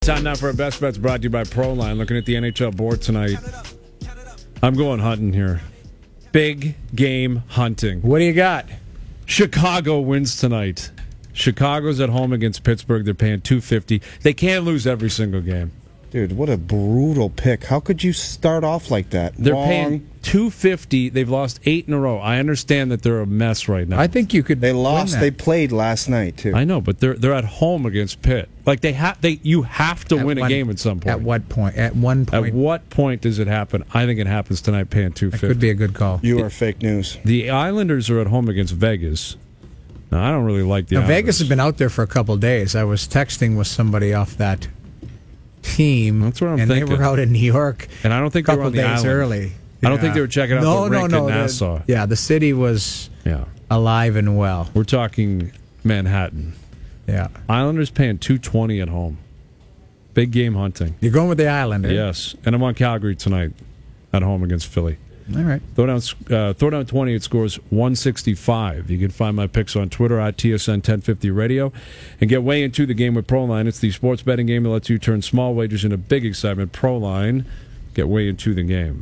Time now for our best bets brought to you by Proline. Looking at the NHL board tonight, I'm going hunting here. Big game hunting. What do you got? Chicago wins tonight. Chicago's at home against Pittsburgh. They're paying $250. They can't lose every single game. Dude, what a brutal pick. How could you start off like that? They're paying $250. They've lost 8 in a row. I understand that they're a mess right now. I think you could. They lost. Win that. They played last night too. I know, but they're at home against Pitt. Like you have to win a game at some point. At what point? At one point. At what point does it happen? I think it happens tonight, paying $250. That could be a good call. You are fake news. The Islanders are at home against Vegas. Now, I don't really like the Islanders. Vegas has been out there for a couple of days. I was texting with somebody off that team. That's what I'm and thinking. They were out in New York. And I don't think they were on the days island. early. I don't think they were checking out the rink in Nassau. The city was alive and well. We're talking Manhattan. Yeah. Islanders paying $220 at home. Big game hunting. You're going with the Islanders? Yes. And I'm on Calgary tonight at home against Philly. All right. Throw down 20, it scores 165. You can find my picks on Twitter at TSN 1050 Radio and get way into the game with Proline. It's the sports betting game that lets you turn small wagers into big excitement. Proline, get way into the game.